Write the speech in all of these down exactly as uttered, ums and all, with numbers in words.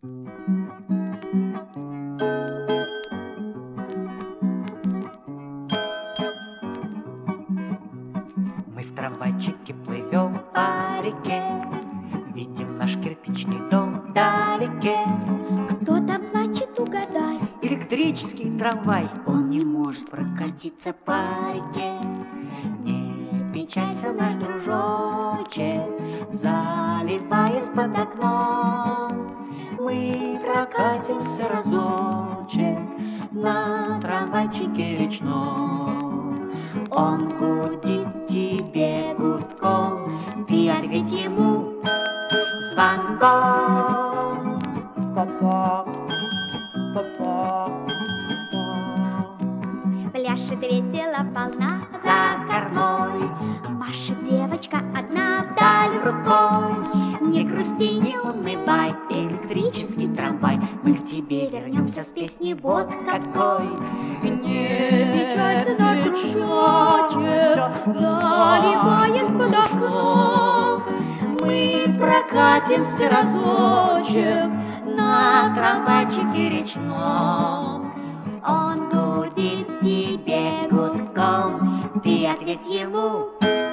Мы в трамвайчике плывем по реке, видим наш кирпичный дом вдалеке. Кто там плачет, угадай. Электрический трамвай, он не может прокатиться по реке. Не печалься, наш дружочек, залипаясь под окном. Мы прокатимся разочек на трамвайчике речном. Он гудит тебе гудком, ты ответь ему звонком. Па-па, па-па, па. Пляшет весело волна За кормой машет девочка одна вдаль вдаль рукой. Не грусти, не унывай, электрический трамвай, мы к тебе вернемся с песней вот какой. Не печалься, наш дружочек, заливаясь под окном. мы прокатимся разочек на трамвайчике речном. Он гудит тебе гудком, ты ответь ему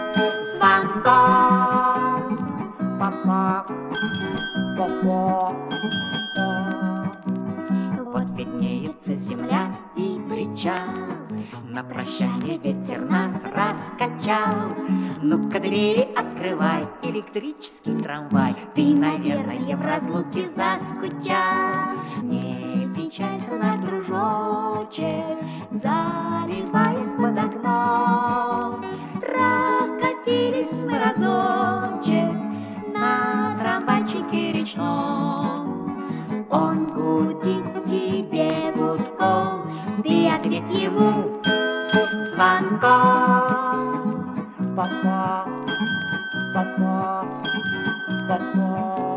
звонком. Па-па, па-па, па. Вот виднеется земля и причал, на прощание ветер нас раскачал. Ну-ка двери открывай, электрический трамвай, ты, наверное, в разлуке заскучал. Не печалься, наш дружочек, заливаясь под окном. Прокатились мы разочек на трамвайчике речном. Он гудит тебе гудком, ты ответь ему звонком. Па-па, па-па, па-па.